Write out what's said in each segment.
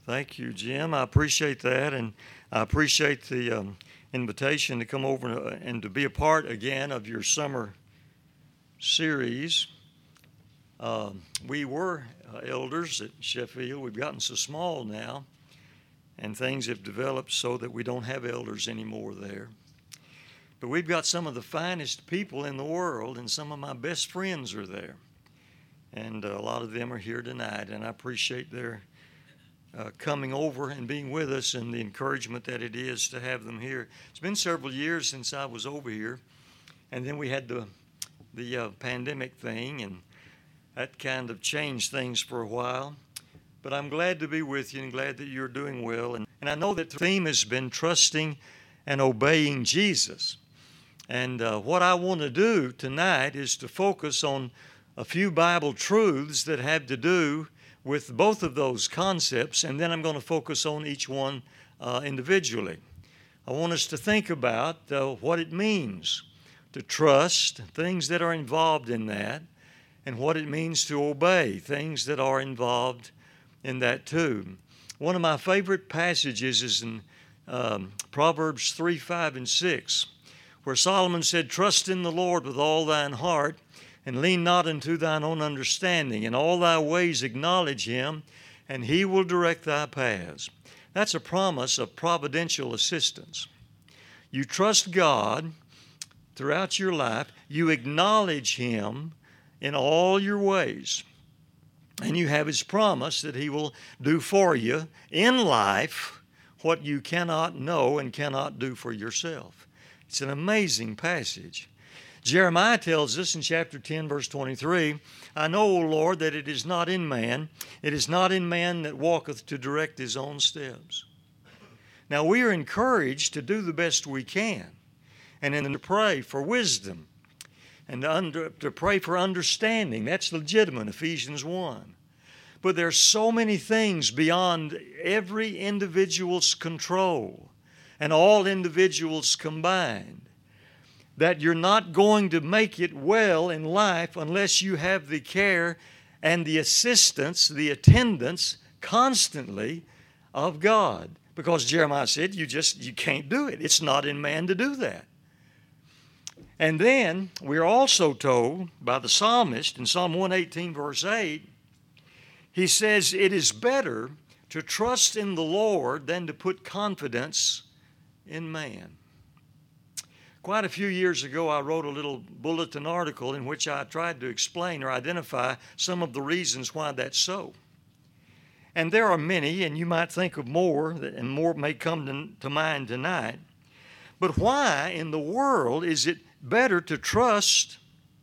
Thank you, Jim. I appreciate that, and I appreciate the invitation to come over and to be a part again of your summer series. We were elders at Sheffield. We've gotten so small now, and things have developed so that we don't have elders anymore there. But we've got some of the finest people in the world, and some of my best friends are there. And a lot of them are here tonight, and I appreciate their coming over and being with us and the encouragement that it is to have them here. It's been several years since I was over here, and then we had the pandemic thing, and that kind of changed things for a while. But I'm glad to be with you and glad that you're doing well. And I know that the theme has been trusting and obeying Jesus. And what I want to do tonight is to focus on a few Bible truths that have to do with both of those concepts, and then I'm going to focus on each one individually. I want us to think about what it means to trust, things that are involved in that, and what it means to obey, things that are involved in that too. One of my favorite passages is in Proverbs 3, 5, and 6, where Solomon said, "Trust in the Lord with all thine heart, and lean not unto thine own understanding. In all thy ways acknowledge him, and he will direct thy paths." That's a promise of providential assistance. You trust God throughout your life. You acknowledge him in all your ways. And you have his promise that he will do for you in life what you cannot know and cannot do for yourself. It's an amazing passage. Jeremiah tells us in chapter 10, verse 23, "I know, O Lord, that it is not in man that walketh to direct his own steps." Now we are encouraged to do the best we can, and then to pray for wisdom, and to pray for understanding. That's legitimate, Ephesians 1. But there's so many things beyond every individual's control, and all individuals combined, that you're not going to make it well in life unless you have the care and the assistance, the attendance constantly of God. Because Jeremiah said, you can't do it. It's not in man to do that. And then we're also told by the psalmist in Psalm 118, verse 8, he says, "It is better to trust in the Lord than to put confidence in man." Quite a few years ago, I wrote a little bulletin article in which I tried to explain or identify some of the reasons why that's so. And there are many, and you might think of more, and more may come to mind tonight. But why in the world is it better to trust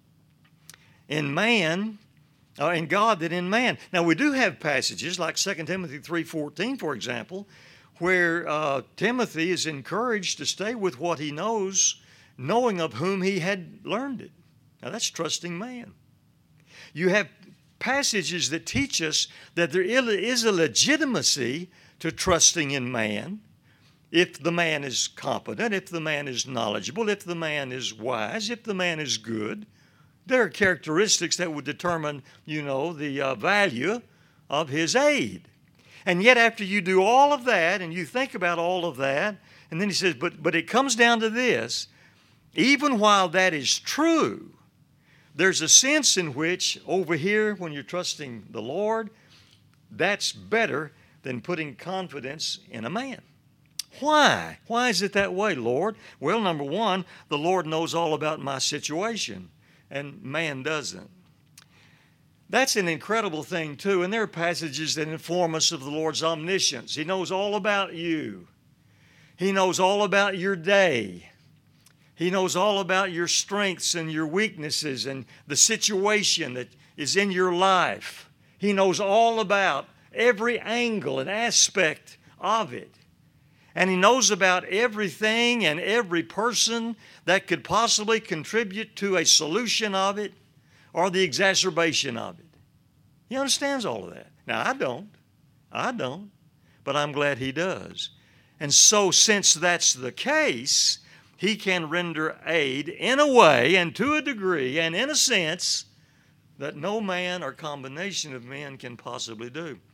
in man, in God than in man? Now, we do have passages like 2 Timothy 3:14, for example, where Timothy is encouraged to stay with what he knows, knowing of whom he had learned it. Now that's trusting man. You have passages that teach us that there is a legitimacy to trusting in man if the man is competent, if the man is knowledgeable, if the man is wise, if the man is good. There are characteristics that would determine, the value of his aid. And yet after you do all of that and you think about all of that, and then he says, but it comes down to this. Even while that is true, there's a sense in which over here, when you're trusting the Lord, that's better than putting confidence in a man. Why? Why is it that way, Lord? Well, number one, the Lord knows all about my situation, and man doesn't. That's an incredible thing, too. And there are passages that inform us of the Lord's omniscience. He knows all about you. He knows all about your day. He knows all about your strengths and your weaknesses and the situation that is in your life. He knows all about every angle and aspect of it. And he knows about everything and every person that could possibly contribute to a solution of it or the exacerbation of it. He understands all of that. Now, I don't, but I'm glad he does. And so since that's the case, he can render aid in a way and to a degree and in a sense that no man or combination of men can possibly do.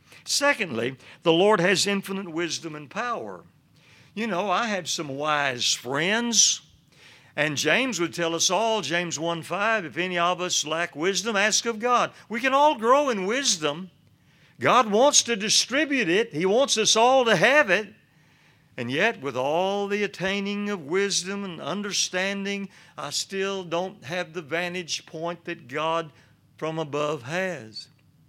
Secondly, the Lord has infinite wisdom and power. You know, I have some wise friends, and James would tell us all, James 1:5, if any of us lack wisdom, ask of God. We can all grow in wisdom. God wants to distribute it. He wants us all to have it. And yet, with all the attaining of wisdom and understanding, I still don't have the vantage point that God from above has.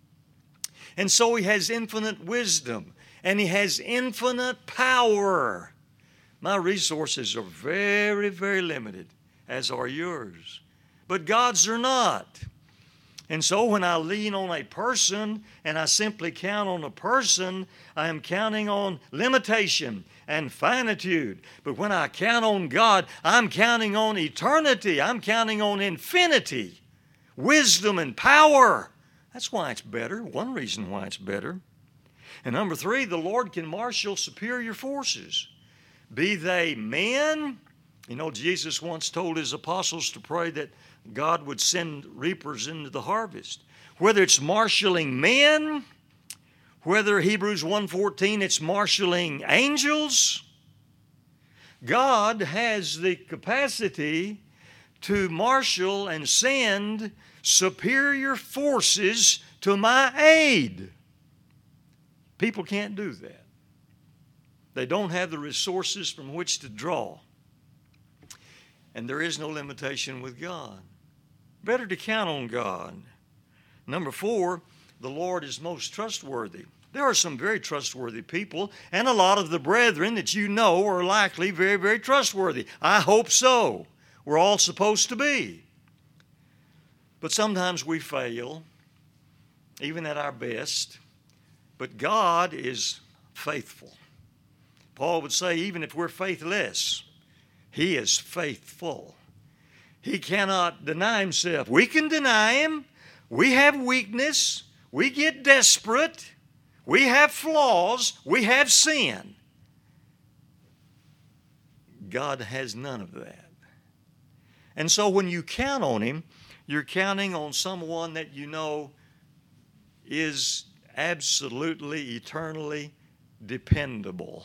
And so He has infinite wisdom, and He has infinite power. My resources are very, very limited, as are yours. But God's are not. And so when I lean on a person and I simply count on a person, I am counting on limitation and finitude. But when I count on God, I'm counting on eternity. I'm counting on infinity, wisdom and power. That's why it's better, one reason why it's better. And number three, the Lord can marshal superior forces. Be they men. You know, Jesus once told His apostles to pray that God would send reapers into the harvest. Whether it's marshaling men, whether Hebrews 1:14 it's marshaling angels, God has the capacity to marshal and send superior forces to my aid. People can't do that. They don't have the resources from which to draw. And there is no limitation with God. Better to count on God. Number four, the Lord is most trustworthy. There are some very trustworthy people, and a lot of the brethren that you know are likely very, very trustworthy. I hope so. We're all supposed to be. But sometimes we fail, even at our best. But God is faithful. Paul would say, even if we're faithless, He is faithful. He cannot deny Himself. We can deny Him. We have weakness. We get desperate. We have flaws. We have sin. God has none of that. And so when you count on Him, you're counting on someone that you know is absolutely, eternally dependable.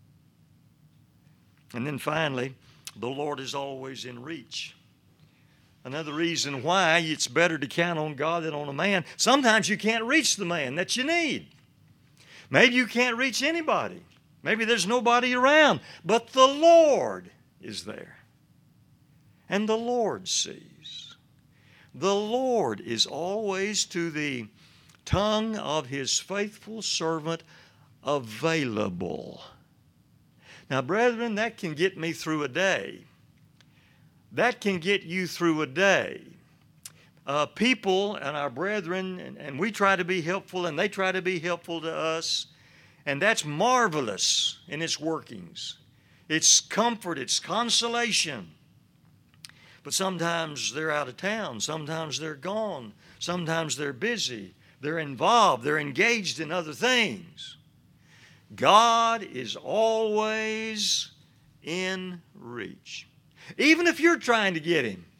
And then finally, the Lord is always in reach. Another reason why it's better to count on God than on a man. Sometimes you can't reach the man that you need. Maybe you can't reach anybody. Maybe there's nobody around. But the Lord is there. And the Lord sees. The Lord is always to the tongue of His faithful servant available. Now, brethren, that can get me through a day. That can get you through a day. People and our brethren, and we try to be helpful, and they try to be helpful to us, and that's marvelous in its workings. It's comfort, it's consolation. But sometimes they're out of town, sometimes they're gone, sometimes they're busy, they're involved, they're engaged in other things. God is always in reach. Even if you're trying to get Him.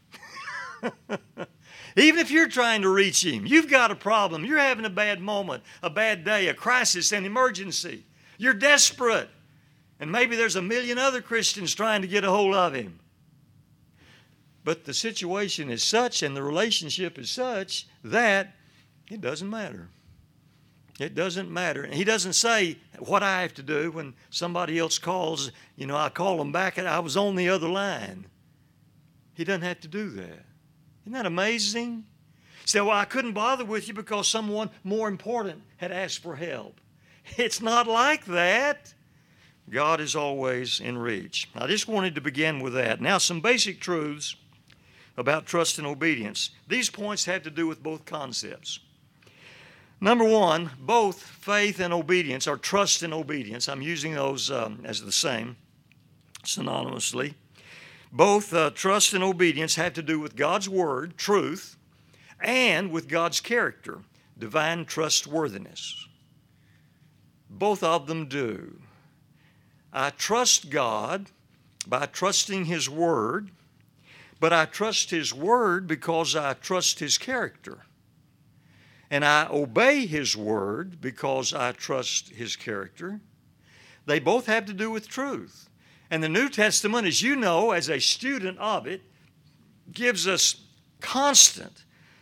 Even if you're trying to reach Him. You've got a problem. You're having a bad moment, a bad day, a crisis, an emergency. You're desperate. And maybe there's a million other Christians trying to get a hold of Him. But the situation is such and the relationship is such that it doesn't matter. It doesn't matter. And He doesn't say what I have to do when somebody else calls. You know, I call them back and I was on the other line. He doesn't have to do that. Isn't that amazing? Say, well, I couldn't bother with you because someone more important had asked for help. It's not like that. God is always in reach. I just wanted to begin with that. Now, some basic truths about trust and obedience. These points have to do with both concepts. Number one, both faith and obedience, or trust and obedience. I'm using those as the same, synonymously. Both trust and obedience have to do with God's Word, truth, and with God's character, divine trustworthiness. Both of them do. I trust God by trusting His Word, but I trust His Word because I trust His character. and I obey His Word because I trust His character, they both have to do with truth. And the New Testament, as you know, as a student of it, gives us constant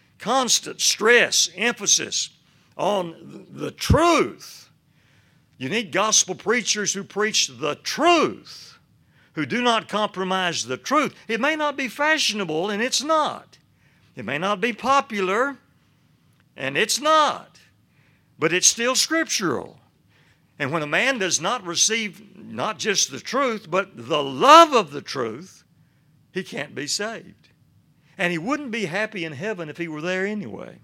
stress, emphasis on the truth. You need gospel preachers who preach the truth, who do not compromise the truth. It may not be fashionable, and it's not. It may not be popular, and it's not. But it's still scriptural. And when a man does not receive not just the truth, but the love of the truth, he can't be saved. And he wouldn't be happy in heaven if he were there anyway.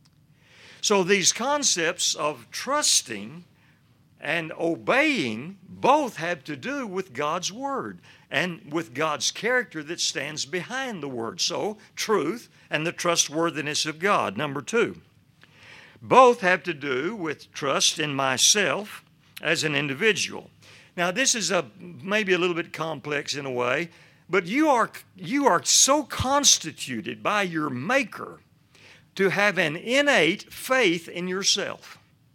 So these concepts of trusting and obeying both have to do with God's Word and with God's character that stands behind the Word. So, truth and the trustworthiness of God. Number two, both have to do with trust in myself as an individual. Now, this is maybe a little bit complex in a way, but you are so constituted by your Maker to have an innate faith in yourself.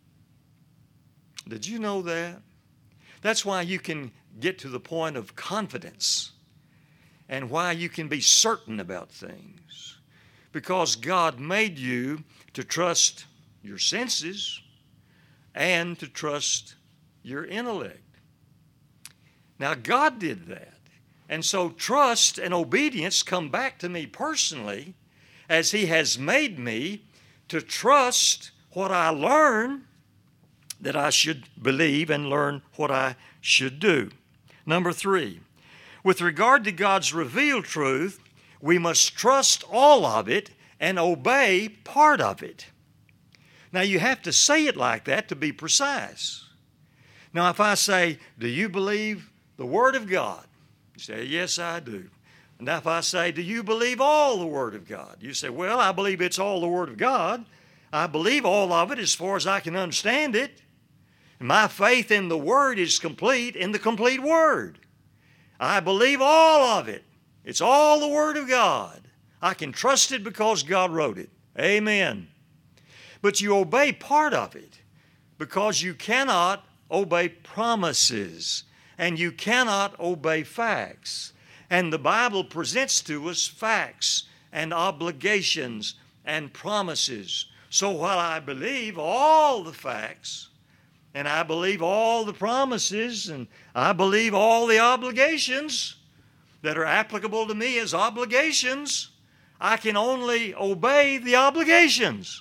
Did you know that? That's why you can get to the point of confidence and why you can be certain about things. Because God made you to trust your senses and to trust your intellect. Now, God did that. And so trust and obedience come back to me personally as He has made me to trust what I learn that I should believe and learn what I should do. Number three, with regard to God's revealed truth, we must trust all of it and obey part of it. Now, you have to say it like that to be precise. Now, if I say, do you believe the Word of God? You say, yes, I do. And if I say, do you believe all the Word of God? You say, well, I believe it's all the Word of God. I believe all of it as far as I can understand it. My faith in the Word is complete in the complete Word. I believe all of it. It's all the Word of God. I can trust it because God wrote it. Amen. But you obey part of it because you cannot obey promises and you cannot obey facts. And the Bible presents to us facts and obligations and promises. So while I believe all the facts, and I believe all the promises, and I believe all the obligations that are applicable to me as obligations, I can only obey the obligations.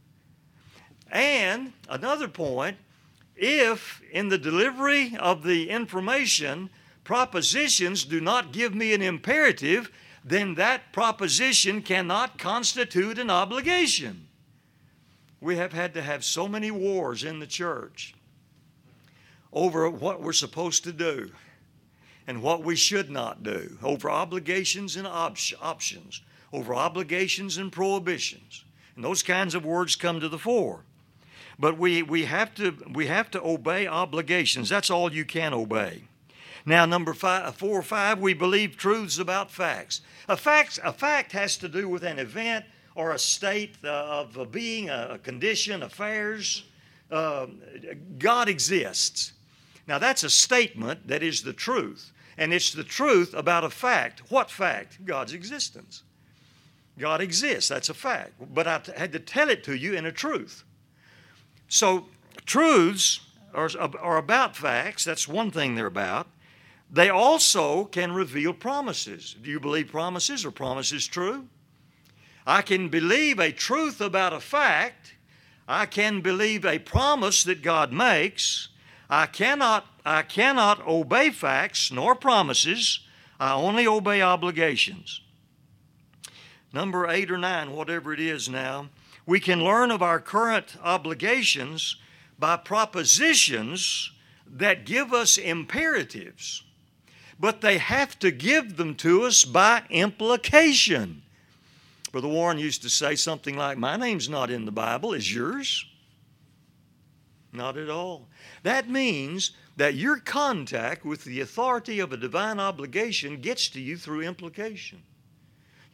And another point, if in the delivery of the information, propositions do not give me an imperative, then that proposition cannot constitute an obligation. We have had to have so many wars in the church over what we're supposed to do and what we should not do, over obligations and options, over obligations and prohibitions. And those kinds of words come to the fore. But we have to obey obligations. That's all you can obey. Now, number 4 or 5, we believe truths about facts. A fact has to do with an event or a state of a being, a condition, affairs. God exists. Now, that's a statement that is the truth. And it's the truth about a fact. What fact? God's existence. God exists. That's a fact. But I had to tell it to you in a truth. So truths are about facts. That's one thing they're about. They also can reveal promises. Do you believe promises? Are promises true? I can believe a truth about a fact. I can believe a promise that God makes. I cannot obey facts nor promises. I only obey obligations. Number 8 or 9, whatever it is now, we can learn of our current obligations by propositions that give us imperatives, but they have to give them to us by implication. Brother Warren used to say something like, my name's not in the Bible, is yours? Not at all. That means that your contact with the authority of a divine obligation gets to you through implication.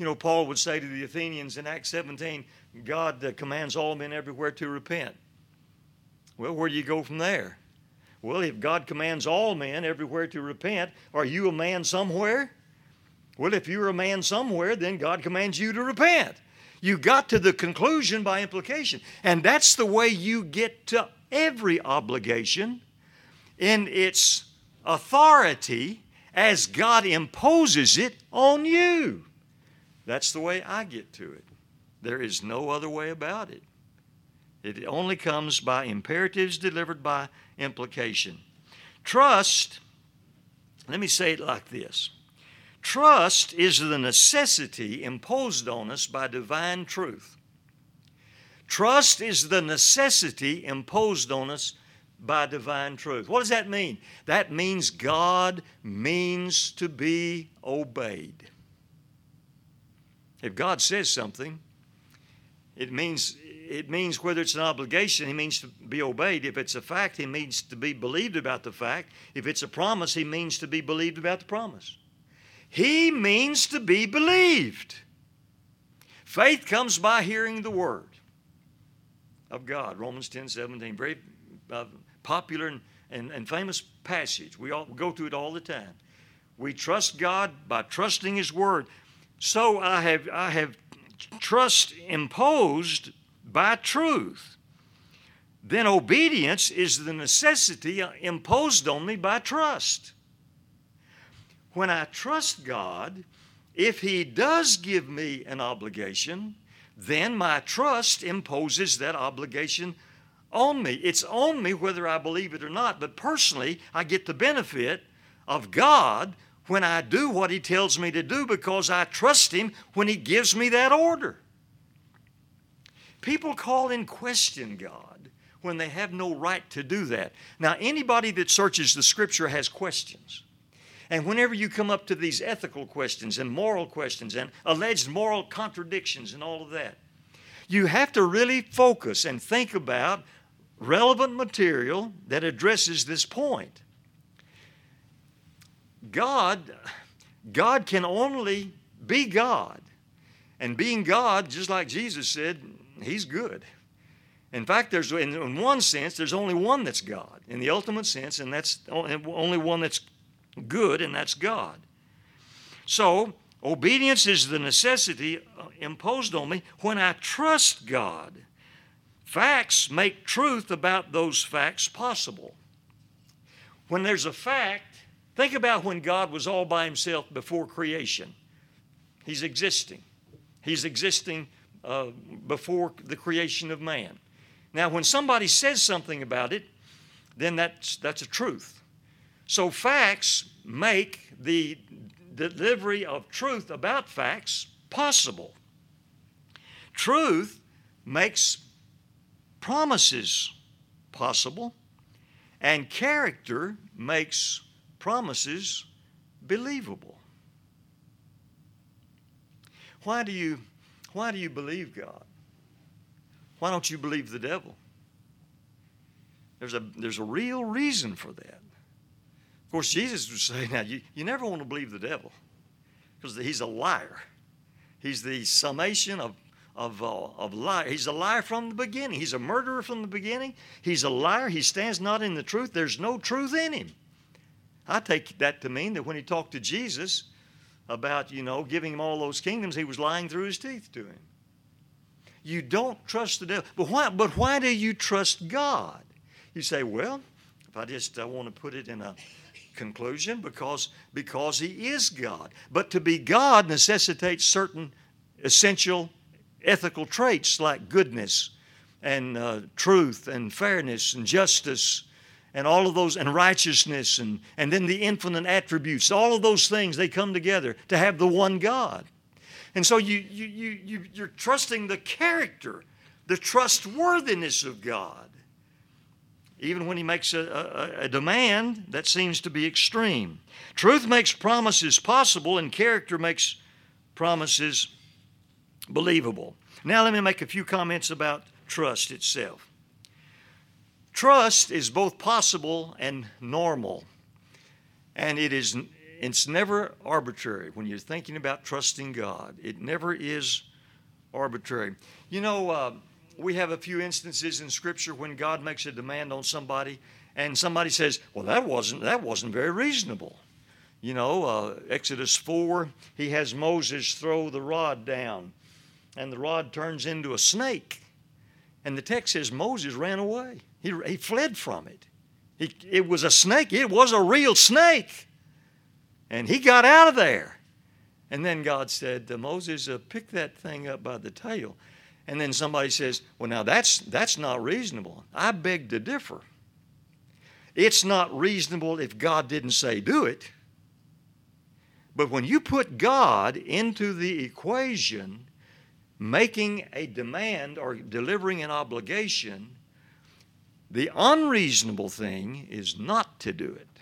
You know, Paul would say to the Athenians in Acts 17, God commands all men everywhere to repent. Well, where do you go from there? Well, if God commands all men everywhere to repent, are you a man somewhere? Well, if you're a man somewhere, then God commands you to repent. You got to the conclusion by implication. And that's the way you get to every obligation in its authority as God imposes it on you. That's the way I get to it. There is no other way about it. It only comes by imperatives delivered by implication. Trust, let me say it like this. Trust is the necessity imposed on us by divine truth. Trust is the necessity imposed on us by divine truth. What does that mean? That means God means to be obeyed. If God says something, it means whether it's an obligation, He means to be obeyed. If it's a fact, He means to be believed about the fact. If it's a promise, He means to be believed about the promise. He means to be believed. Faith comes by hearing the Word of God. Romans 10:17, very popular and famous passage. We all go to it all the time. We trust God by trusting His Word. So I have trust imposed by truth. Then obedience is the necessity imposed on me by trust. When I trust God, if He does give me an obligation, then my trust imposes that obligation on me. It's on me whether I believe it or not, but personally, I get the benefit of God when I do what He tells me to do because I trust Him when He gives me that order. People call in question God when they have no right to do that. Now, anybody that searches the Scripture has questions. And whenever you come up to these ethical questions and moral questions and alleged moral contradictions and all of that, you have to really focus and think about relevant material that addresses this point. God can only be God. And being God, just like Jesus said, He's good. In fact, in one sense, there's only one that's God. In the ultimate sense, and that's only one that's good, and that's God. So, obedience is the necessity imposed on me when I trust God. Facts make truth about those facts possible. When there's a fact, think about when God was all by Himself before creation. He's existing. He's existing before the creation of man. Now, when somebody says something about it, then that's a truth. So facts make the delivery of truth about facts possible. Truth makes promises possible, and character makes promises believable. Why do you believe God? Why don't you believe the devil? There's a real reason for that. Of course, Jesus would say, now, you never want to believe the devil because he's a liar. He's the summation of lie. He's a liar from the beginning. He's a murderer from the beginning. He's a liar. He stands not in the truth. There's no truth in him. I take that to mean that when he talked to Jesus about, giving him all those kingdoms, he was lying through his teeth to him. You don't trust the devil. But why do you trust God? You say, well, if I want to put it in a conclusion, because He is God. But to be God necessitates certain essential ethical traits like goodness and truth and fairness and justice and all of those, and righteousness and then the infinite attributes. All of those things, they come together to have the one God. And so you're trusting the character, the trustworthiness of God, even when He makes a demand that seems to be extreme. Truth makes promises possible, and character makes promises believable. Now let me make a few comments about trust itself. Trust is both possible and normal, and it is it's never arbitrary when you're thinking about trusting God. It never is arbitrary. You know, we have a few instances in Scripture when God makes a demand on somebody, and somebody says, "Well, that wasn't very reasonable." You know, Exodus 4, he has Moses throw the rod down, and the rod turns into a snake. And the text says Moses ran away. He fled from it. It was a snake. It was a real snake. And he got out of there. And then God said to Moses, pick that thing up by the tail. And then somebody says, well, now that's not reasonable. I beg to differ. It's not reasonable if God didn't say do it. But when you put God into the equation, making a demand or delivering an obligation, the unreasonable thing is not to do it.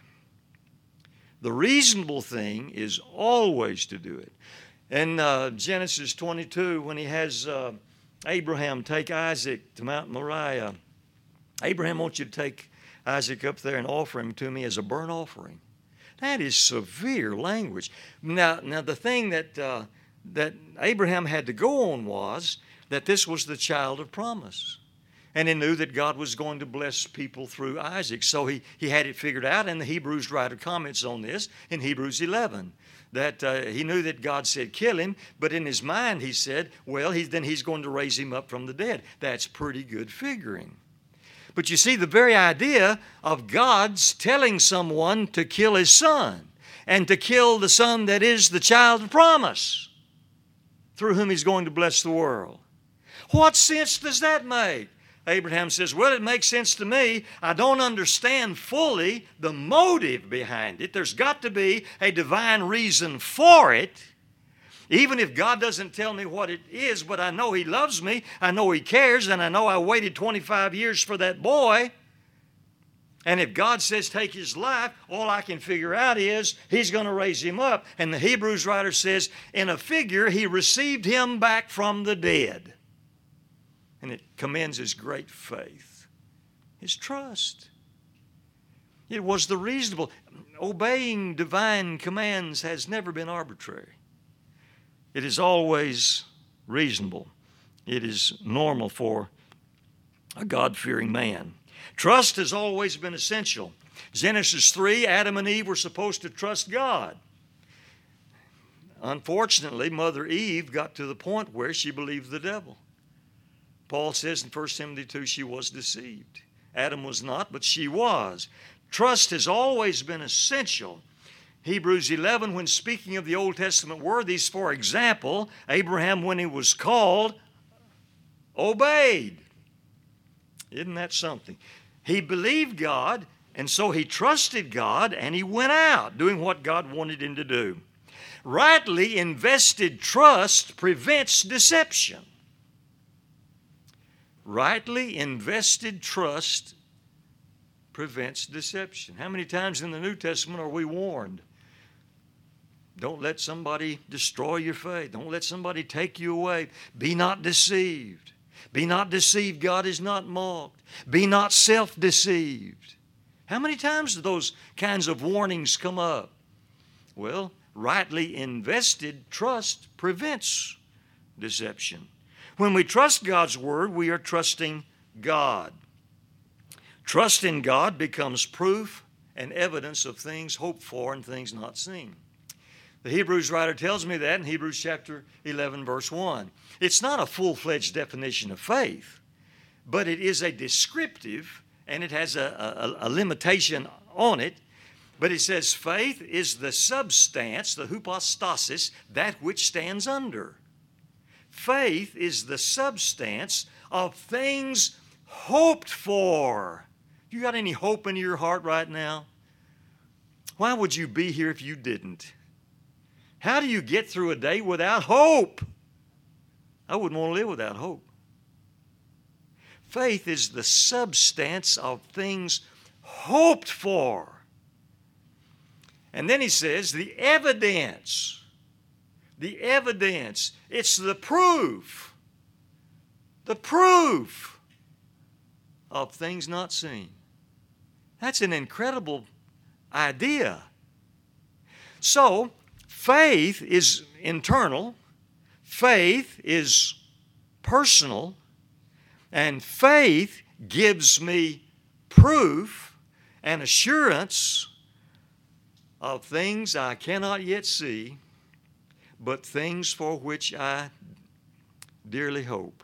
The reasonable thing is always to do it. In Genesis 22, when he has Abraham take Isaac to Mount Moriah, Abraham wants you to take Isaac up there and offer him to me as a burnt offering. That is severe language. Now the thing that Abraham had to go on was that this was the child of promise. And he knew that God was going to bless people through Isaac. So he had it figured out, and the Hebrews writer comments on this in Hebrews 11. That he knew that God said kill him, but in his mind he said, well, then he's going to raise him up from the dead. That's pretty good figuring. But you see, the very idea of God's telling someone to kill his son and to kill the son that is the child of promise through whom he's going to bless the world. What sense does that make? Abraham says, well, it makes sense to me. I don't understand fully the motive behind it. There's got to be a divine reason for it. Even if God doesn't tell me what it is, but I know He loves me, I know He cares, and I know I waited 25 years for that boy. And if God says take his life, all I can figure out is He's going to raise him up. And the Hebrews writer says, in a figure, He received him back from the dead. And it commends his great faith, his trust. It was the reasonable. Obeying divine commands has never been arbitrary. It is always reasonable. It is normal for a God-fearing man. Trust has always been essential. Genesis 3, Adam and Eve were supposed to trust God. Unfortunately, Mother Eve got to the point where she believed the devil. Paul says in 1 Timothy 2, she was deceived. Adam was not, but she was. Trust has always been essential. Hebrews 11, when speaking of the Old Testament worthies, for example, Abraham, when he was called, obeyed. Isn't that something? He believed God, and so he trusted God, and he went out doing what God wanted him to do. Rightly invested trust prevents deception. Rightly invested trust prevents deception. How many times in the New Testament are we warned? Don't let somebody destroy your faith. Don't let somebody take you away. Be not deceived. Be not deceived. God is not mocked. Be not self-deceived. How many times do those kinds of warnings come up? Well, rightly invested trust prevents deception. When we trust God's Word, we are trusting God. Trust in God becomes proof and evidence of things hoped for and things not seen. The Hebrews writer tells me that in Hebrews chapter 11, verse 1. It's not a full-fledged definition of faith, but it is a descriptive, and it has a limitation on it. But it says faith is the substance, the hypostasis, that which stands under. Faith is the substance of things hoped for. You got any hope in your heart right now? Why would you be here if you didn't? How do you get through a day without hope? I wouldn't want to live without hope. Faith is the substance of things hoped for. And then he says the evidence. The evidence. It's the proof. The proof of things not seen. That's an incredible idea. So, faith is internal, faith is personal, and faith gives me proof and assurance of things I cannot yet see, but things for which I dearly hope.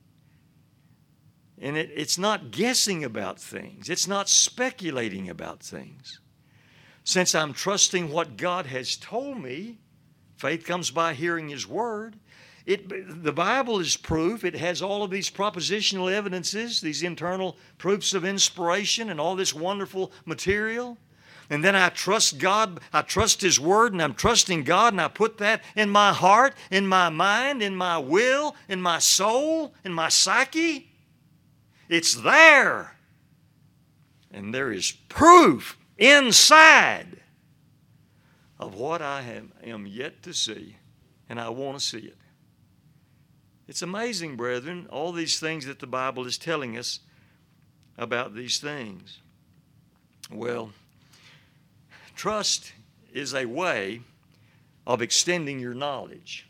And it's not guessing about things. It's not speculating about things. Since I'm trusting what God has told me, faith comes by hearing His Word. The Bible is proof. It has all of these propositional evidences, these internal proofs of inspiration and all this wonderful material. And then I trust God, I trust His Word, and I'm trusting God, and I put that in my heart, in my mind, in my will, in my soul, in my psyche. It's there. And there is proof inside of what I am yet to see, and I want to see it. It's amazing, brethren, all these things that the Bible is telling us about these things. Well, trust is a way of extending your knowledge.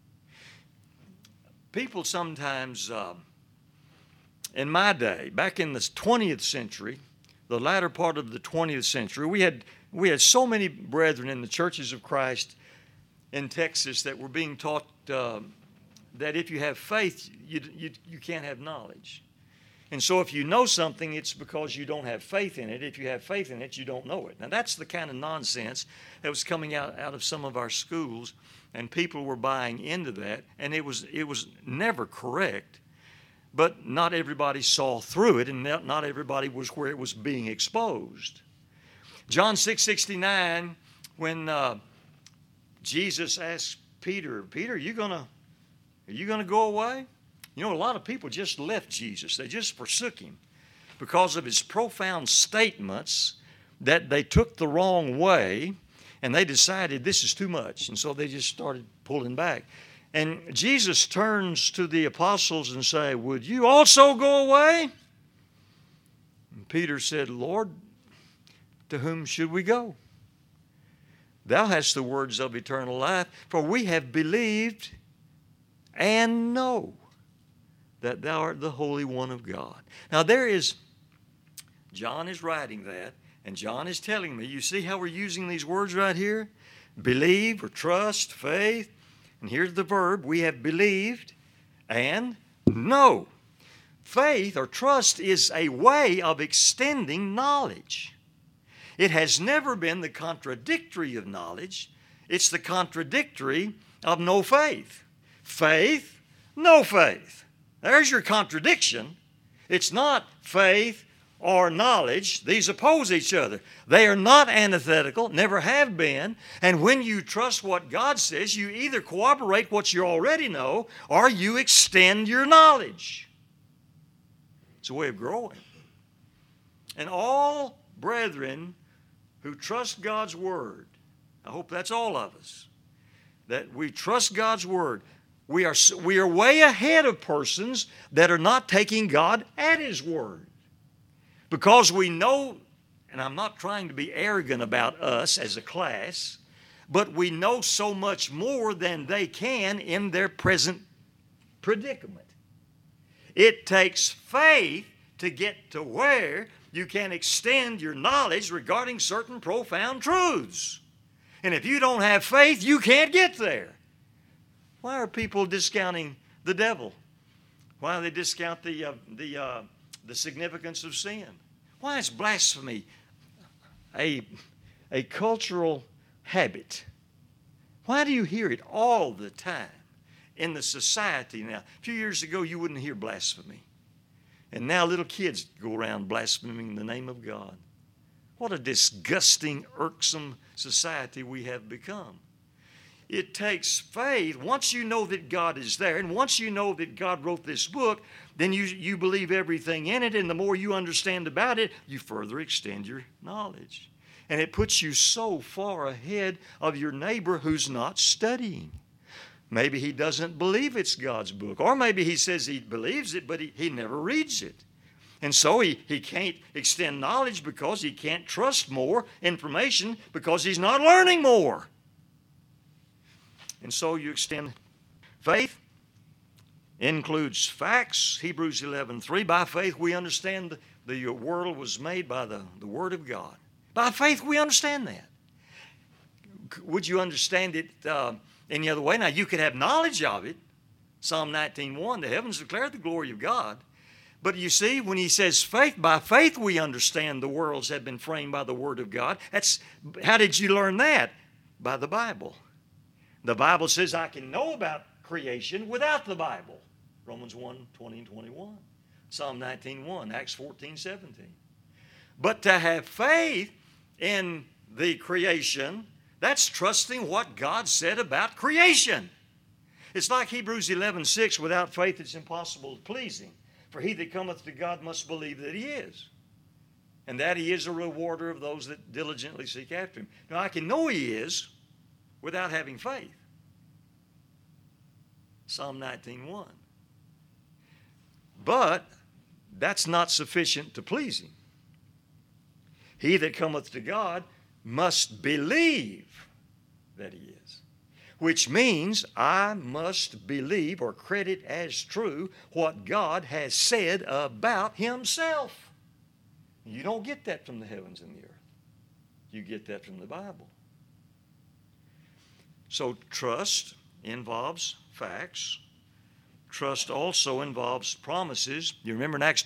People sometimes, in my day, back in the 20th century, the latter part of the 20th century, we had so many brethren in the churches of Christ in Texas that were being taught that if you have faith, you can't have knowledge. And so if you know something, it's because you don't have faith in it. If you have faith in it, you don't know it. Now, that's the kind of nonsense that was coming out of some of our schools, and people were buying into that, and it was never correct. But not everybody saw through it, and not everybody was where it was being exposed. John 6:69, when Jesus asked Peter, are you gonna go away? You know, a lot of people just left Jesus. They just forsook Him because of His profound statements that they took the wrong way, and they decided this is too much, and so they just started pulling back. And Jesus turns to the apostles and says, would you also go away? And Peter said, Lord, to whom should we go? Thou hast the words of eternal life, for we have believed and know that Thou art the Holy One of God. Now John is writing that, and John is telling me, you see how we're using these words right here? Believe or trust, faith. And here's the verb, we have believed and know. Faith or trust is a way of extending knowledge. It has never been the contradictory of knowledge. It's the contradictory of no faith. Faith, no faith. There's your contradiction. It's not faith or knowledge. These oppose each other. They are not antithetical, never have been. And when you trust what God says, you either corroborate what you already know or you extend your knowledge. It's a way of growing. And all brethren who trust God's Word, I hope that's all of us, that we trust God's Word. We are way ahead of persons that are not taking God at His Word. Because we know, and I'm not trying to be arrogant about us as a class, but we know so much more than they can in their present predicament. It takes faith to get to where you can extend your knowledge regarding certain profound truths. And if you don't have faith, you can't get there. Why are people discounting the devil? Why do they discount the significance of sin? Why is blasphemy a cultural habit? Why do you hear it all the time in the society now? A few years ago, you wouldn't hear blasphemy. And now little kids go around blaspheming the name of God. What a disgusting, irksome society we have become. It takes faith. Once you know that God is there, and once you know that God wrote this book, then you believe everything in it, and the more you understand about it, you further extend your knowledge. And it puts you so far ahead of your neighbor who's not studying. Maybe he doesn't believe it's God's book, or maybe he says he believes it, but he never reads it. And so he can't extend knowledge because he can't trust more information because he's not learning more. And so you extend faith. Includes facts. Hebrews 11:3. By faith we understand the world was made by the Word of God. By faith we understand that. Would you understand it any other way? Now you could have knowledge of it. Psalm 19:1. The heavens declare the glory of God. But you see, when he says faith, by faith we understand the worlds have been framed by the Word of God. How did you learn that? By the Bible. The Bible says I can know about creation without the Bible. Romans 1:20 and 21. Psalm 19:1. Acts 14:17. But to have faith in the creation, that's trusting what God said about creation. It's like Hebrews 11:6. Without faith it's impossible to please Him. For he that cometh to God must believe that He is, and that He is a rewarder of those that diligently seek after Him. Now I can know He is without having faith. Psalm 19:1. But that's not sufficient to please Him. He that cometh to God must believe that He is, which means I must believe or credit as true what God has said about Himself. You don't get that from the heavens and the earth. You get that from the Bible. So trust involves facts. Trust also involves promises. You remember in Acts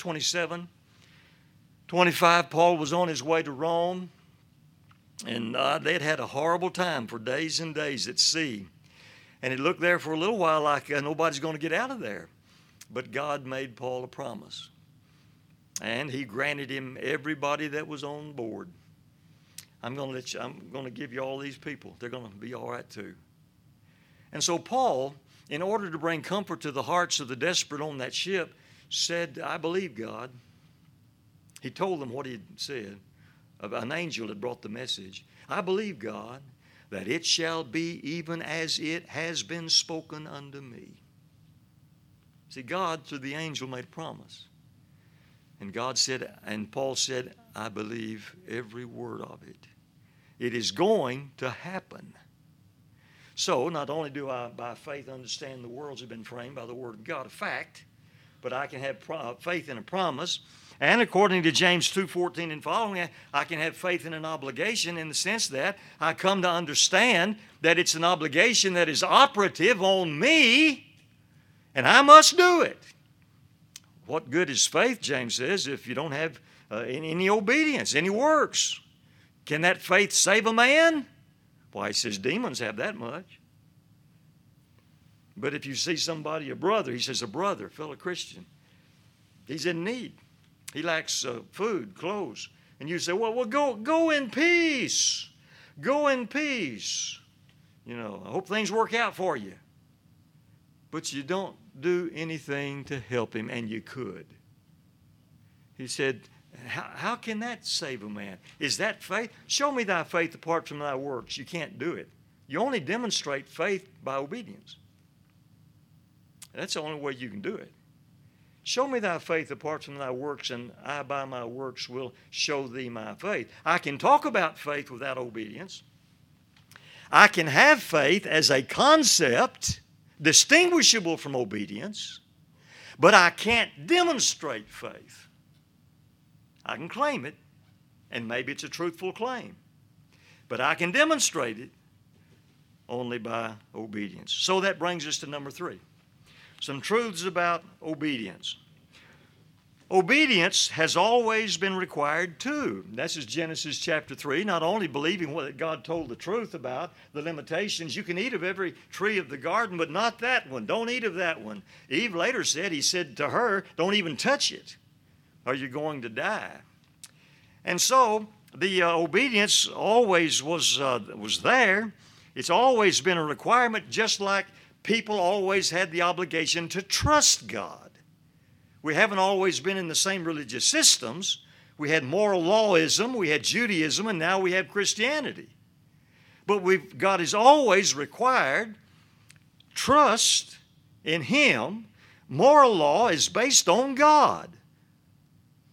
27:25, Paul was on his way to Rome, and they'd had a horrible time for days and days at sea. And it looked there for a little while like nobody's going to get out of there. But God made Paul a promise. And He granted him everybody that was on board. I'm going to give you all these people. They're going to be all right too. And so Paul, in order to bring comfort to the hearts of the desperate on that ship, said, I believe God. He told them what he had said. An angel had brought the message. I believe God, that it shall be even as it has been spoken unto me. See, God, through the angel, made a promise. And God said, and Paul said, I believe every word of it. It is going to happen. So, not only do I, by faith, understand the worlds have been framed by the Word of God, a fact, but I can have faith in a promise. And according to James 2:14 and following, I can have faith in an obligation in the sense that I come to understand that it's an obligation that is operative on me, and I must do it. What good is faith, James says, if you don't have any obedience, any works? Can that faith save a man? Why, he says demons have that much. But if you see somebody, a brother, he says a brother, fellow Christian, he's in need. He lacks food, clothes. And you say, well, go in peace. Go in peace. You know, I hope things work out for you. But you don't do anything to help him, and you could. He said, how can that save a man? Is that faith? Show me thy faith apart from thy works. You can't do it. You only demonstrate faith by obedience. That's the only way you can do it. Show me thy faith apart from thy works, and I by my works will show thee my faith. I can talk about faith without obedience. I can have faith as a concept distinguishable from obedience, but I can't demonstrate faith. I can claim it, and maybe it's a truthful claim, but I can demonstrate it only by obedience. So that brings us to number 3. Some truths about obedience. Obedience has always been required too. This is Genesis chapter 3. Not only believing what God told the truth about the limitations. You can eat of every tree of the garden, but not that one. Don't eat of that one. Eve later said, he said to her, don't even touch it, or you're going to die. And so the obedience always was there. It's always been a requirement, just like people always had the obligation to trust God. We haven't always been in the same religious systems. We had moral lawism, we had Judaism, and now we have Christianity. But God has always required trust in Him. Moral law is based on God.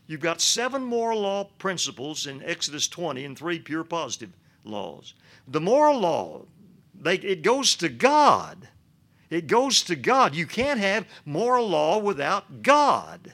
You've got 7 moral law principles in Exodus 20 and 3 pure positive laws. The moral law, it goes to God. It goes to God. You can't have moral law without God.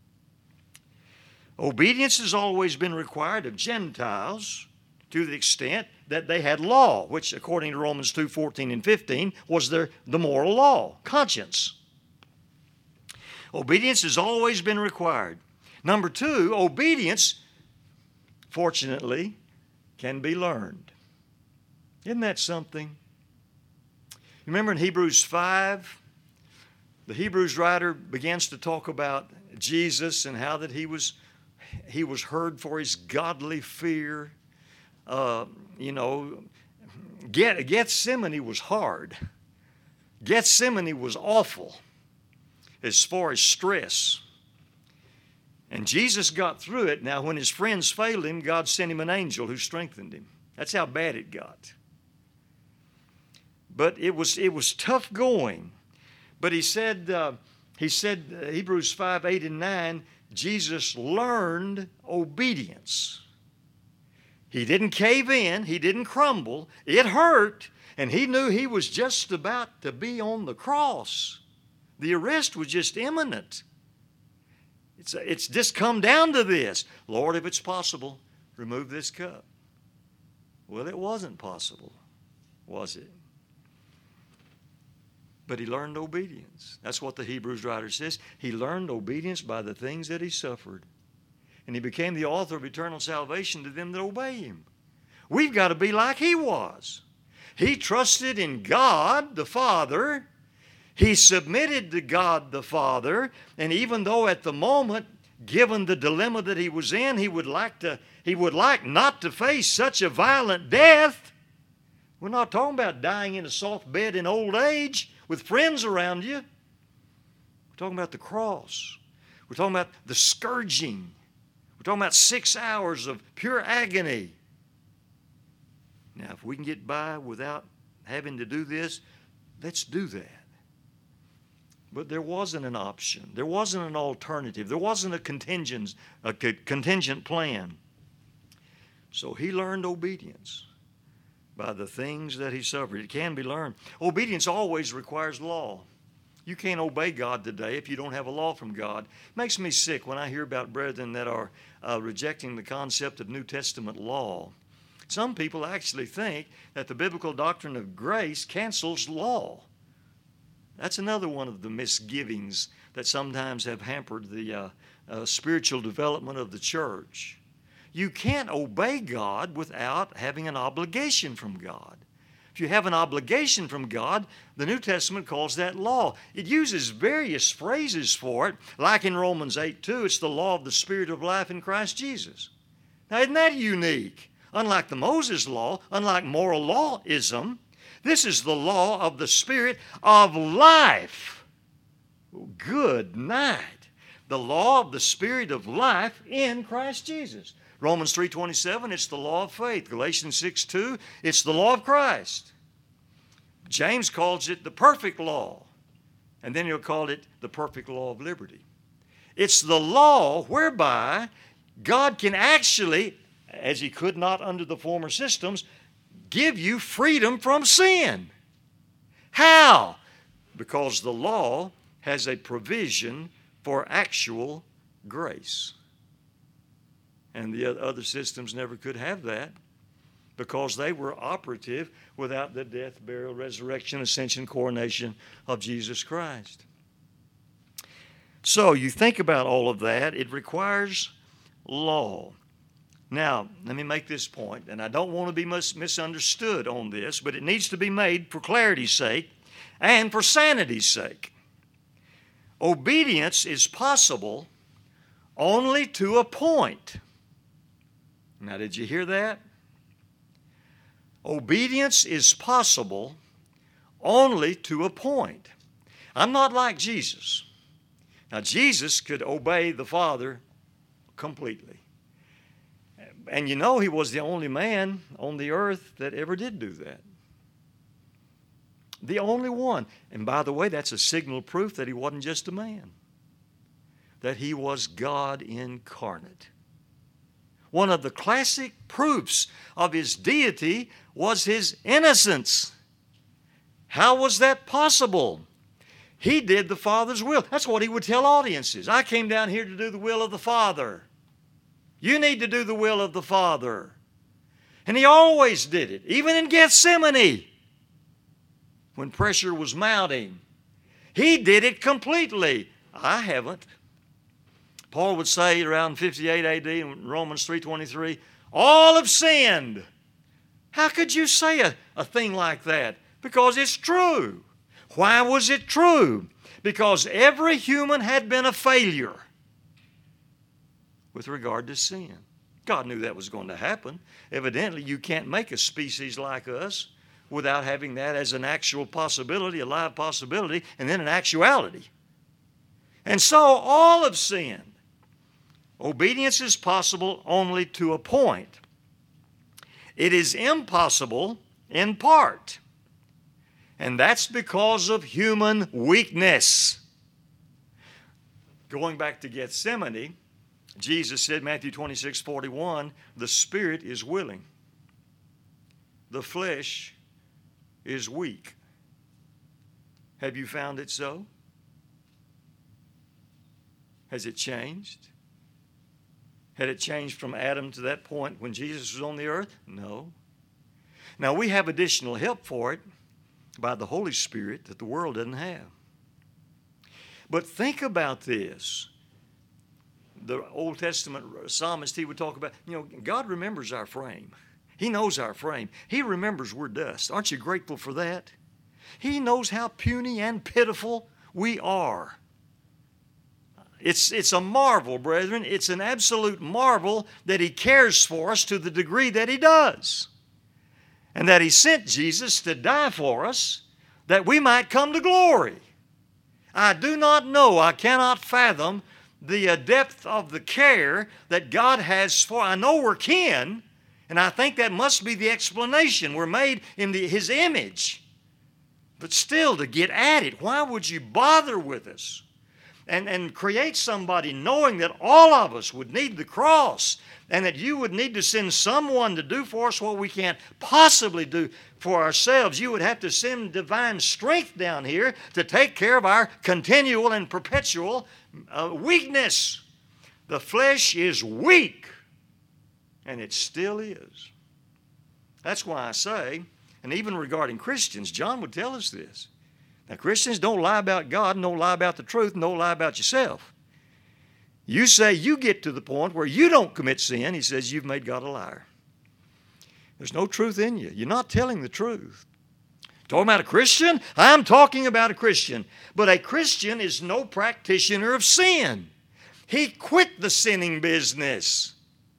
Obedience has always been required of Gentiles to the extent that they had law, which according to Romans 2:14 and 15 was the moral law, conscience. Obedience has always been required. Number 2, obedience, fortunately, can be learned. Isn't that something? Remember in Hebrews 5, the Hebrews writer begins to talk about Jesus and how that he was heard for his godly fear. Gethsemane was hard. Gethsemane was awful as far as stress. And Jesus got through it. Now, when his friends failed him, God sent him an angel who strengthened him. That's how bad it got. But it was tough going. But he said, Hebrews 5, 8, and 9, Jesus learned obedience. He didn't cave in. He didn't crumble. It hurt. And he knew he was just about to be on the cross. The arrest was just imminent. It's just come down to this. Lord, if it's possible, remove this cup. Well, it wasn't possible, was it? But he learned obedience. That's what the Hebrews writer says. He learned obedience by the things that he suffered. And he became the author of eternal salvation to them that obey him. We've got to be like he was. He trusted in God the Father. He submitted to God the Father. And even though at the moment, given the dilemma that he was in, he would like not to face such a violent death. We're not talking about dying in a soft bed in old age with friends around you. We're talking about the cross. We're talking about the scourging. We're talking about 6 hours of pure agony. Now, if we can get by without having to do this, let's do that. But there wasn't an option. There wasn't an alternative. There wasn't a contingent plan. So he learned obedience by the things that he suffered. It can be learned. Obedience always requires law. You can't obey God today if you don't have a law from God. It makes me sick when I hear about brethren that are rejecting the concept of New Testament law. Some people actually think that the biblical doctrine of grace cancels law. That's another one of the misgivings that sometimes have hampered the spiritual development of the church. You can't obey God without having an obligation from God. If you have an obligation from God, the New Testament calls that law. It uses various phrases for it, like in Romans 8:2, it's the law of the Spirit of life in Christ Jesus. Now, isn't that unique? Unlike the Moses law, unlike moral lawism, this is the law of the Spirit of life. Good night. The law of the Spirit of life in Christ Jesus. Romans 3:27, it's the law of faith. Galatians 6:2, it's the law of Christ. James calls it the perfect law. And then he'll call it the perfect law of liberty. It's the law whereby God can actually, as he could not under the former systems, give you freedom from sin. How? Because the law has a provision for actual grace. And the other systems never could have that because they were operative without the death, burial, resurrection, ascension, coronation of Jesus Christ. So you think about all of that. It requires law. Now, let me make this point, and I don't want to be misunderstood on this, but it needs to be made for clarity's sake and for sanity's sake. Obedience is possible only to a point. Now, did you hear that? Obedience is possible only to a point. I'm not like Jesus. Now, Jesus could obey the Father completely. And you know he was the only man on the earth that ever did do that. The only one. And by the way, that's a signal proof that he wasn't just a man. that he was God incarnate. One of the classic proofs of his deity was his innocence. How was that possible? He did the Father's will. That's what he would tell audiences. I came down here to do the will of the Father. You need to do the will of the Father. And he always did it, even in Gethsemane, when pressure was mounting. He did it completely. I haven't. Paul would say around 58 AD in Romans 3:23, all have sinned. How could you say a thing like that? Because it's true. Why was it true? Because every human had been a failure with regard to sin. God knew that was going to happen. Evidently, you can't make a species like us without having that as an actual possibility, a live possibility, and then an actuality. And so all have sinned. Obedience is possible only to a point. It is impossible in part. And that's because of human weakness. Going back to Gethsemane, Jesus said, Matthew 26:41, the spirit is willing. The flesh is weak. Have you found it so? Has it changed? Had it changed from Adam to that point when Jesus was on the earth? No. Now we have additional help for it by the Holy Spirit that the world doesn't have. But think about this. The Old Testament psalmist, he would talk about, God remembers our frame. He knows our frame. He remembers we're dust. Aren't you grateful for that? He knows how puny and pitiful we are. It's a marvel, brethren. It's an absolute marvel that He cares for us to the degree that He does. And that He sent Jesus to die for us that we might come to glory. I do not know, I cannot fathom the depth of the care that God has for. I know we're kin, and I think that must be the explanation. We're made in His image. But still, to get at it, why would you bother with us? And create somebody knowing that all of us would need the cross and that you would need to send someone to do for us what we can't possibly do for ourselves. You would have to send divine strength down here to take care of our continual and perpetual weakness. The flesh is weak, and it still is. That's why I say, and even regarding Christians, John would tell us this. Now, Christians, don't lie about God, don't lie about the truth, and don't lie about yourself. You say you get to the point where you don't commit sin, he says you've made God a liar. There's no truth in you. You're not telling the truth. Talking about a Christian? I'm talking about a Christian. But a Christian is no practitioner of sin. He quit the sinning business.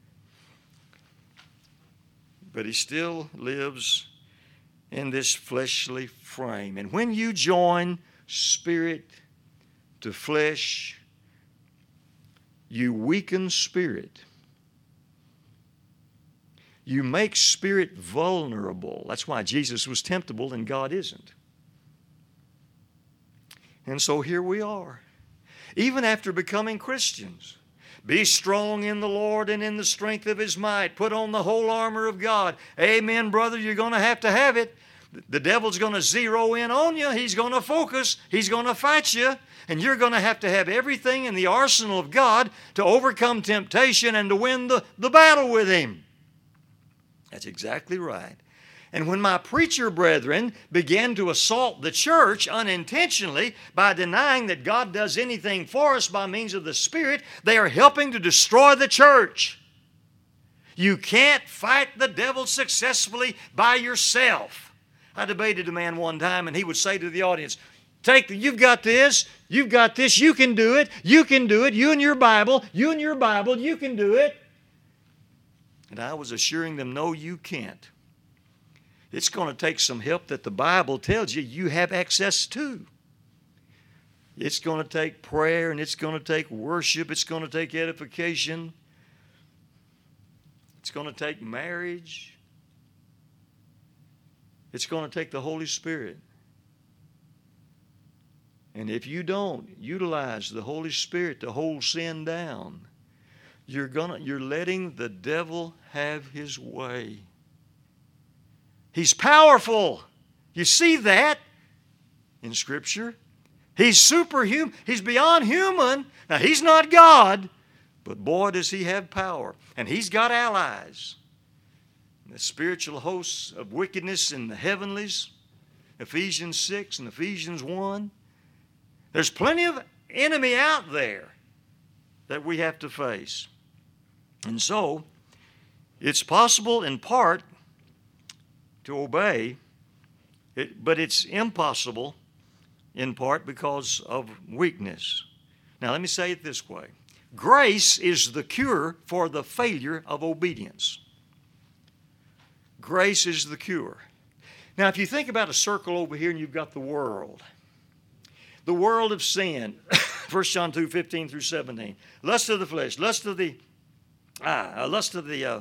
But he still lives in this fleshly frame. And when you join spirit to flesh, you weaken spirit. You make spirit vulnerable. That's why Jesus was temptable and God isn't. And so here we are. Even after becoming Christians, be strong in the Lord and in the strength of His might. Put on the whole armor of God. Amen, brother, you're going to have it. The devil's going to zero in on you. He's going to focus. He's going to fight you. And you're going to have everything in the arsenal of God to overcome temptation and to win the battle with Him. That's exactly right. And when my preacher brethren began to assault the church unintentionally by denying that God does anything for us by means of the Spirit, they are helping to destroy the church. You can't fight the devil successfully by yourself. I debated a man one time, and he would say to the audience, you've got this, you can do it, you and your Bible, you can do it. And I was assuring them, no, you can't. It's going to take some help that the Bible tells you have access to. It's going to take prayer, and it's going to take worship, it's going to take edification, it's going to take marriage, it's going to take the Holy Spirit. And if you don't utilize the Holy Spirit to hold sin down, you're letting the devil have his way. He's powerful. You see that in Scripture? He's superhuman. He's beyond human. Now, he's not God, but boy, does he have power. And he's got allies. The spiritual hosts of wickedness in the heavenlies, Ephesians 6 and Ephesians 1. There's plenty of enemy out there that we have to face. And so, it's possible in part to obey, but it's impossible in part because of weakness. Now, let me say it this way. Grace is the cure for the failure of obedience. Grace is the cure. Now, if you think about a circle over here and you've got the world of sin, 1 John 2, 15 through 17, lust of the flesh, lust of the eye, lust of the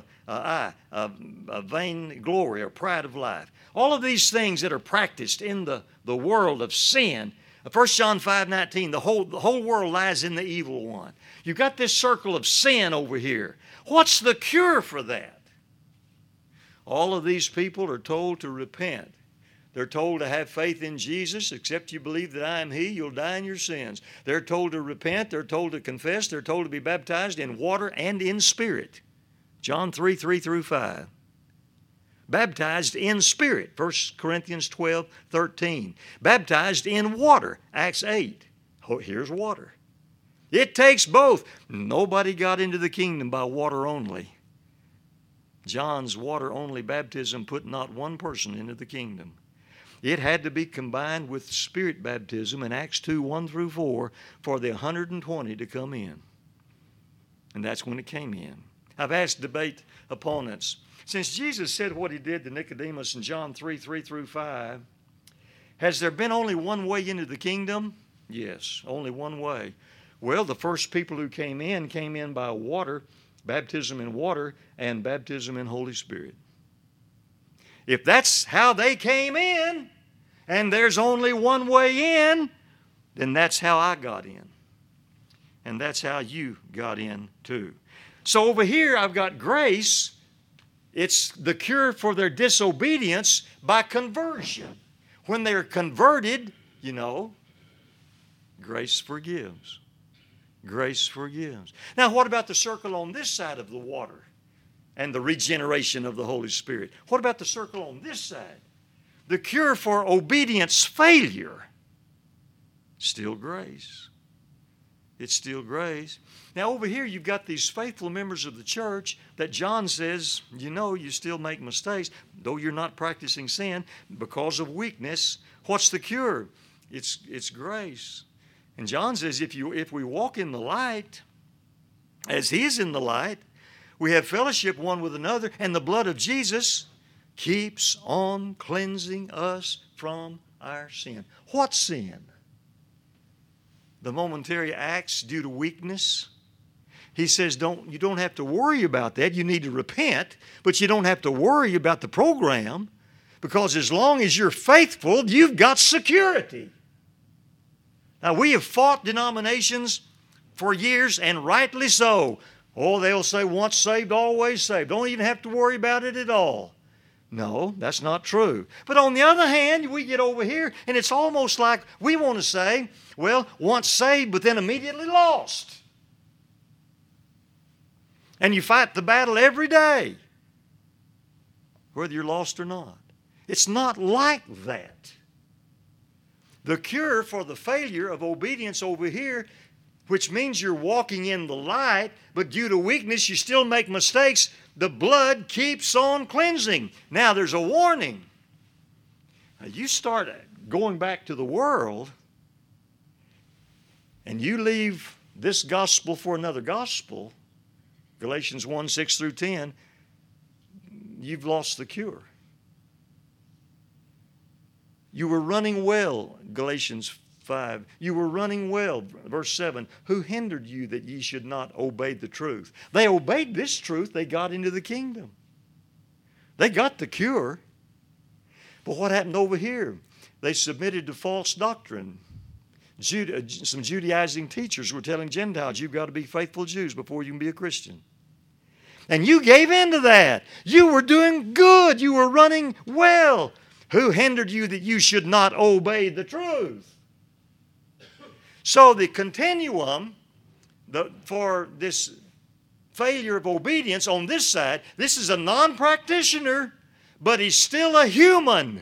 vain glory or pride of life. All of these things that are practiced in the world of sin. 1 John 5:19, the whole world lies in the evil one. You've got this circle of sin over here. What's the cure for that? All of these people are told to repent. They're told to have faith in Jesus. Except you believe that I am He, you'll die in your sins. They're told to repent. They're told to confess. They're told to be baptized in water and in spirit. John 3, 3 through 5. Baptized in spirit, 1 Corinthians 12, 13. Baptized in water, Acts 8. Oh, here's water. It takes both. Nobody got into the kingdom by water only. John's water-only baptism put not one person into the kingdom. It had to be combined with spirit baptism in Acts 2, 1 through 4 for the 120 to come in. And that's when it came in. I've asked debate opponents, since Jesus said what He did to Nicodemus in John 3, 3 through 5, has there been only one way into the kingdom? Yes, only one way. Well, the first people who came in by water, baptism in water, and baptism in Holy Spirit. If that's how they came in, and there's only one way in, then that's how I got in. And that's how you got in too. So over here I've got grace. It's the cure for their disobedience by conversion. When they're converted, grace forgives. Grace forgives. Now, what about the circle on this side of the water and the regeneration of the Holy Spirit? What about the circle on this side? The cure for obedience failure. Still grace. It's still grace. Now, over here, you've got these faithful members of the church that John says, you still make mistakes, though you're not practicing sin because of weakness. What's the cure? It's grace. And John says if we walk in the light, as He is in the light, we have fellowship one with another, and the blood of Jesus keeps on cleansing us from our sin. What sin? The momentary acts due to weakness. He says you don't have to worry about that. You need to repent, but you don't have to worry about the program, because as long as you're faithful, you've got security. Now, we have fought denominations for years, and rightly so. Oh, they'll say once saved, always saved. Don't even have to worry about it at all. No, that's not true. But on the other hand, we get over here, and it's almost like we want to say, well, once saved, but then immediately lost. And you fight the battle every day, whether you're lost or not. It's not like that. The cure for the failure of obedience over here, which means you're walking in the light, but due to weakness you still make mistakes, the blood keeps on cleansing. Now there's a warning. Now, you start going back to the world, and you leave this gospel for another gospel, Galatians 1, 6 through 10, you've lost the cure. You were running well, Galatians 5. You were running well, verse 7. Who hindered you that ye should not obey the truth? They obeyed this truth. They got into the kingdom. They got the cure. But what happened over here? They submitted to false doctrine. some Judaizing teachers were telling Gentiles, you've got to be faithful Jews before you can be a Christian. And you gave in to that. You were doing good. You were running well. Who hindered you that you should not obey the truth? So the continuum for this failure of obedience on this side, this is a non-practitioner, but he's still a human.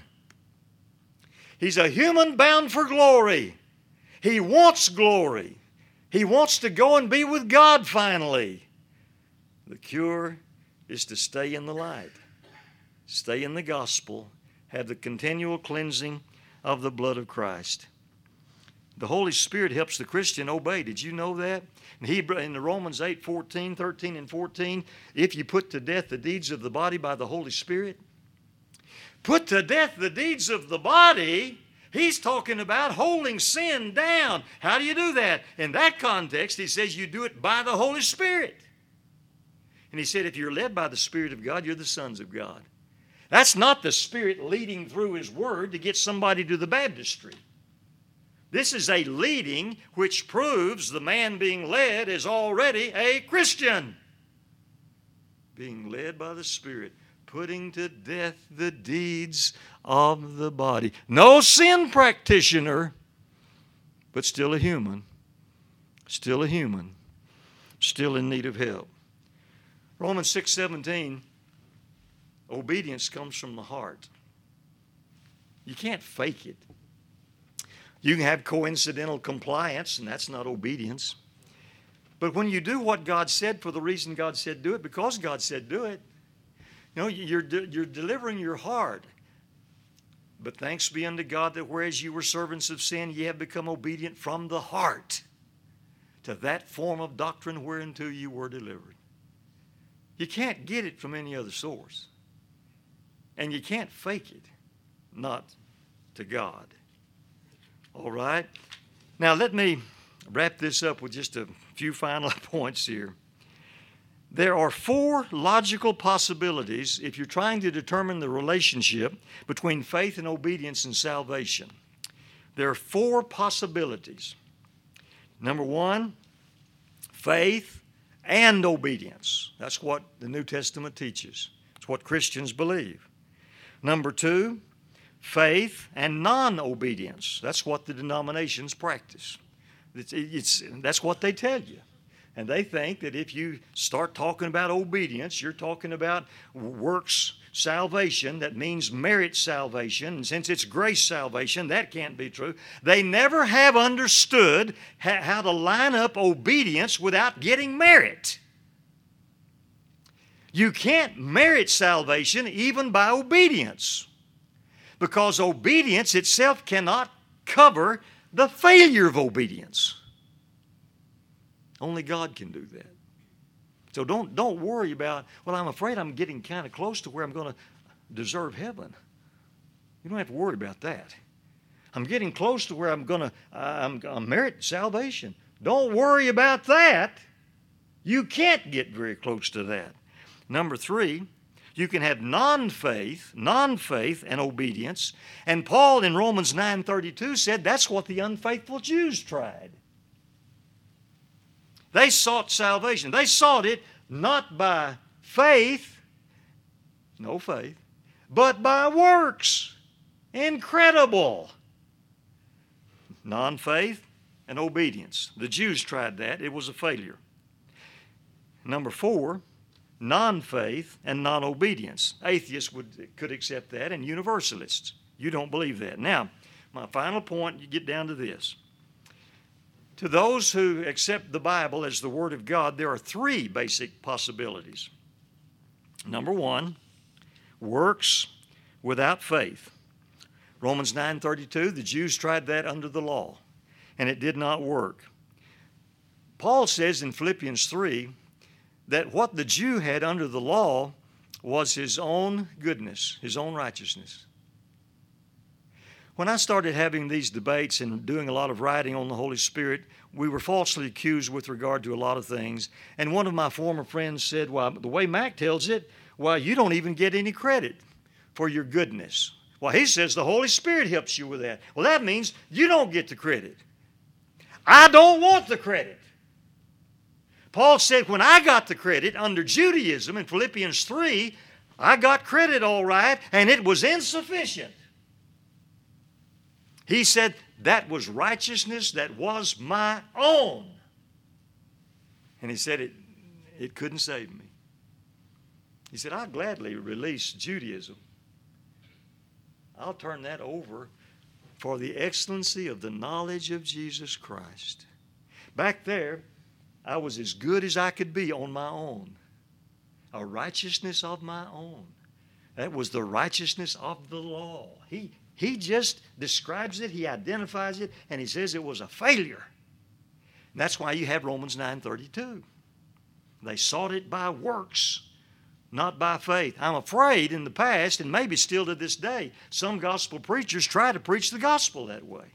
He's a human bound for glory. He wants glory. He wants to go and be with God finally. The cure is to stay in the light, stay in the gospel, have the continual cleansing of the blood of Christ. The Holy Spirit helps the Christian obey. Did you know that? In the Romans 8:13 and 14, if you put to death the deeds of the body by the Holy Spirit, put to death the deeds of the body, he's talking about holding sin down. How do you do that? In that context, he says you do it by the Holy Spirit. And he said, if you're led by the Spirit of God, you're the sons of God. That's not the Spirit leading through His Word to get somebody to the baptistry. This is a leading which proves the man being led is already a Christian. Being led by the Spirit, putting to death the deeds of the body. No sin practitioner, but still a human. Still a human. Still in need of help. Romans 6:17, obedience comes from the heart. You can't fake it. You can have coincidental compliance, and that's not obedience. But when you do what God said for the reason God said do it, because God said do it, you know, you're delivering your heart. But thanks be unto God that whereas you were servants of sin, ye have become obedient from the heart to that form of doctrine whereunto you were delivered. You can't get it from any other source. And you can't fake it, not to God. All right? Now let me wrap this up with just a few final points here. There are 4 logical possibilities if you're trying to determine the relationship between faith and obedience and salvation. There are 4 possibilities. Number 1, faith and obedience. That's what the New Testament teaches. It's what Christians believe. Number 2, faith and non-obedience. That's what the denominations practice. That's what they tell you. And they think that if you start talking about obedience, you're talking about works salvation. That means merit salvation. And since it's grace salvation, that can't be true. They never have understood how to line up obedience without getting merit. You can't merit salvation even by obedience, because obedience itself cannot cover the failure of obedience. Only God can do that. So don't worry about, well, I'm afraid I'm getting kind of close to where I'm going to deserve heaven. You don't have to worry about that. I'm getting close to where I'm going to merit salvation. Don't worry about that. You can't get very close to that. Number 3, you can have non-faith and obedience. And Paul in Romans 9:32 said that's what the unfaithful Jews tried. They sought salvation. They sought it not by faith, no faith, but by works. Incredible. Non-faith and obedience. The Jews tried that. It was a failure. Number 4, non-faith and non-obedience. Atheists could accept that, and universalists. You don't believe that. Now, my final point, you get down to this. To those who accept the Bible as the Word of God, there are 3 basic possibilities. Number 1, works without faith. Romans 9:32, the Jews tried that under the law, and it did not work. Paul says in Philippians 3 that what the Jew had under the law was his own goodness, his own righteousness. When I started having these debates and doing a lot of writing on the Holy Spirit, we were falsely accused with regard to a lot of things. And one of my former friends said, well, the way Mac tells it, well, you don't even get any credit for your goodness. Well, he says the Holy Spirit helps you with that. Well, that means you don't get the credit. I don't want the credit. Paul said, when I got the credit under Judaism in Philippians 3, I got credit all right, and it was insufficient. He said, that was righteousness that was my own. And he said, it couldn't save me. He said, I'll gladly release Judaism. I'll turn that over for the excellency of the knowledge of Jesus Christ. Back there, I was as good as I could be on my own. A righteousness of my own. That was the righteousness of the law. He just describes it, he identifies it, and he says it was a failure. And that's why you have Romans 9:32. They sought it by works, not by faith. I'm afraid in the past, and maybe still to this day, some gospel preachers try to preach the gospel that way.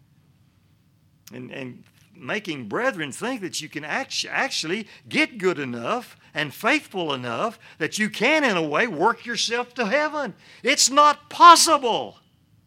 And making brethren think that you can actually get good enough and faithful enough that you can, in a way, work yourself to heaven. It's not possible.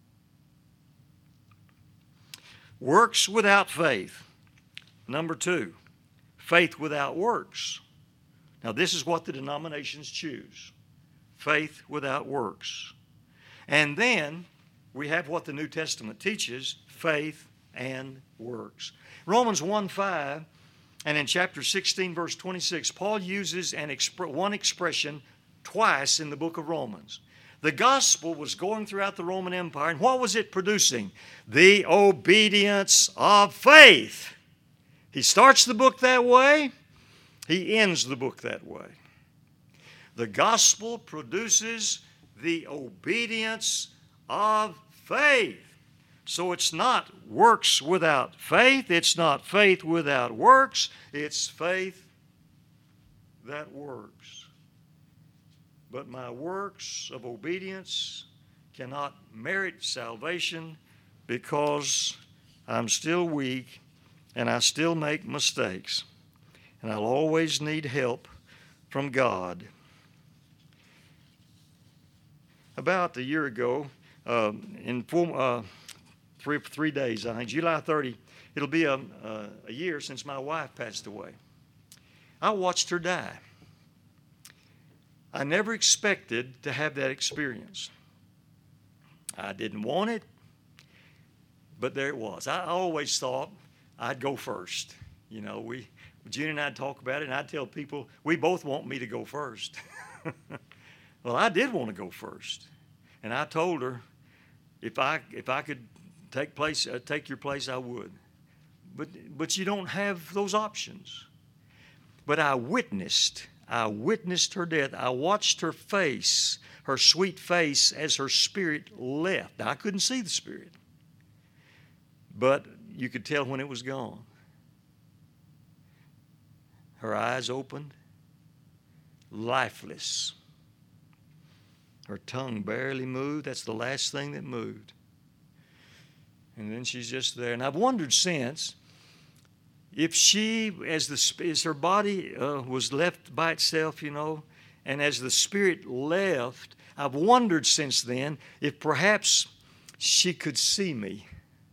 Works without faith. Number 2, faith without works. Now, this is what the denominations choose. Faith without works. And then we have what the New Testament teaches, faith and works. Romans 1:5 and in chapter 16, verse 26, Paul uses one expression twice in the book of Romans. The gospel was going throughout the Roman Empire, and what was it producing? The obedience of faith. He starts the book that way. He ends the book that way. The gospel produces the obedience of faith. So it's not works without faith. It's not faith without works. It's faith that works. But my works of obedience cannot merit salvation because I'm still weak and I still make mistakes. And I'll always need help from God. About a year ago, in 3 days, I think, July 30, it'll be a year since my wife passed away. I watched her die. I never expected to have that experience. I didn't want it, but there it was. I always thought I'd go first. You know, June and I talk about it, and I tell people, we both want me to go first. Well, I did want to go first. And I told her, if I could take your place, I would. But you don't have those options. But I witnessed her death. I watched her face, her sweet face, as her spirit left. Now, I couldn't see the spirit, but you could tell when it was gone. Her eyes opened, lifeless. Her tongue barely moved. That's the last thing that moved. And then she's just there. And I've wondered since if she, as her body was left by itself, you know, and as the spirit left, I've wondered since then if perhaps she could see me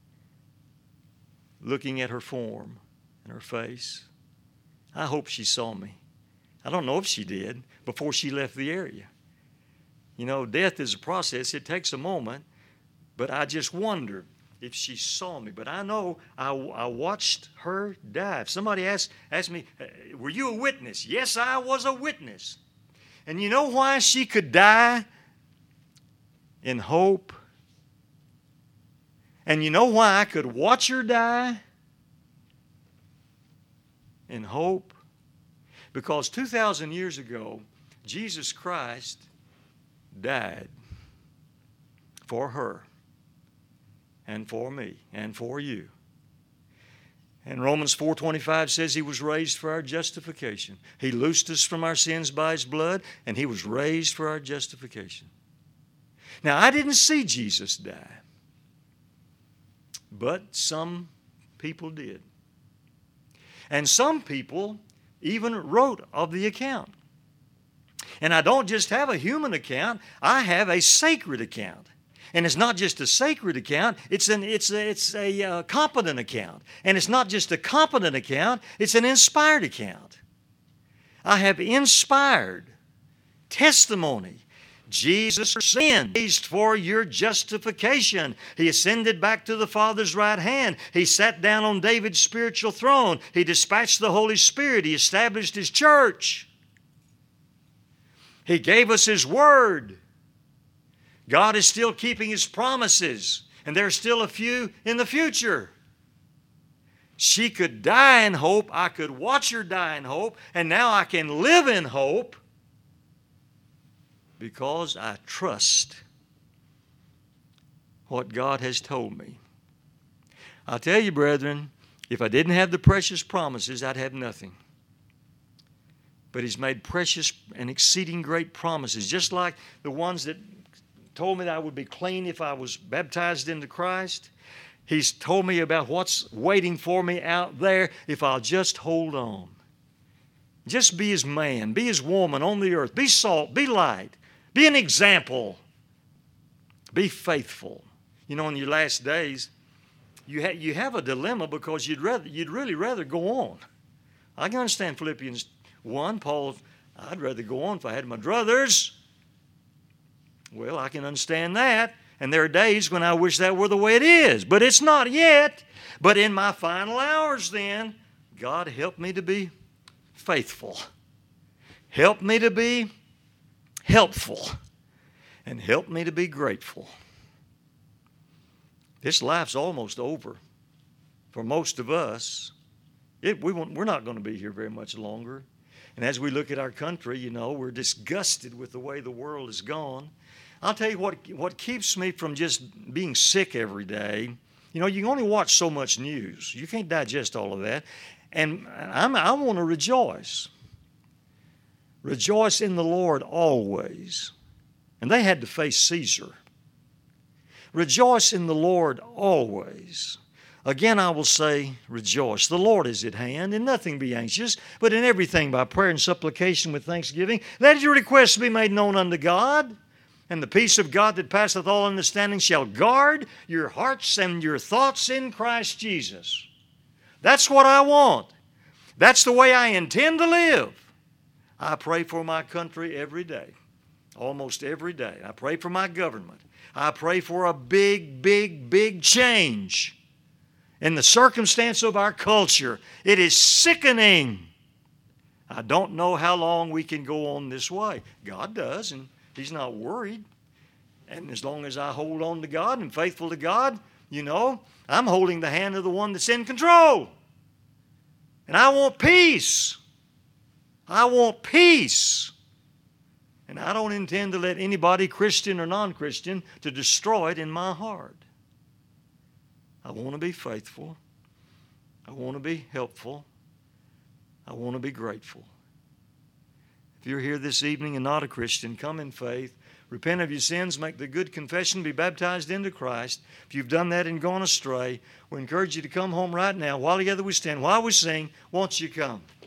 looking at her form and her face. I hope she saw me. I don't know if she did before she left the area. You know, death is a process. It takes a moment. But I just wondered if she saw me. But I know I watched her die. If somebody asked me, were you a witness? Yes, I was a witness. And you know why she could die? In hope. And you know why I could watch her die? In hope. Because 2,000 years ago, Jesus Christ died for her and for me and for you. And Romans 4:25 says he was raised for our justification. He loosed us from our sins by his blood, and he was raised for our justification. Now, I didn't see Jesus die, but some people did. And some people even wrote of the account. And I don't just have a human account, I have a sacred account. And it's not just a sacred account, it's a competent account. And it's not just a competent account, it's an inspired account. I have inspired testimony. Jesus sinned for your justification. He ascended back to the Father's right hand. He sat down on David's spiritual throne. He dispatched the Holy Spirit. He established His church. He gave us His Word. God is still keeping His promises, and there are still a few in the future. She could die in hope. I could watch her die in hope, and now I can live in hope because I trust what God has told me. I'll tell you, brethren, if I didn't have the precious promises, I'd have nothing. But He's made precious and exceeding great promises, just like the ones that told me that I would be clean if I was baptized into Christ. He's told me about what's waiting for me out there if I'll just hold on. Just be His man, be His woman on the earth. Be salt, be light, be an example. Be faithful. You know, in your last days, you have a dilemma because you'd really rather go on. I can understand Philippians 1, Paul, I'd rather go on if I had my druthers. Well, I can understand that. And there are days when I wish that were the way it is. But it's not yet. But in my final hours then, God help me to be faithful. Help me to be helpful. And help me to be grateful. This life's almost over for most of us. We're not going to be here very much longer. And as we look at our country, you know, we're disgusted with the way the world has gone. I'll tell you what keeps me from just being sick every day. You know, you can only watch so much news. You can't digest all of that. And I want to rejoice. Rejoice in the Lord always. And they had to face Caesar. Rejoice in the Lord always. Again, I will say, rejoice. The Lord is at hand, and nothing be anxious, but in everything by prayer and supplication with thanksgiving, let your requests be made known unto God. And the peace of God that passeth all understanding shall guard your hearts and your thoughts in Christ Jesus. That's what I want. That's the way I intend to live. I pray for my country every day, almost every day. I pray for my government. I pray for a big, big, big change in the circumstance of our culture. It is sickening. I don't know how long we can go on this way. God does, and He's not worried. And as long as I hold on to God and faithful to God, you know, I'm holding the hand of the one that's in control. And I want peace. I want peace. And I don't intend to let anybody, Christian or non-Christian, to destroy it in my heart. I want to be faithful. I want to be helpful. I want to be grateful. If you're here this evening and not a Christian, come in faith. Repent of your sins, make the good confession, be baptized into Christ. If you've done that and gone astray, we encourage you to come home right now. While together we stand, while we sing, won't you come?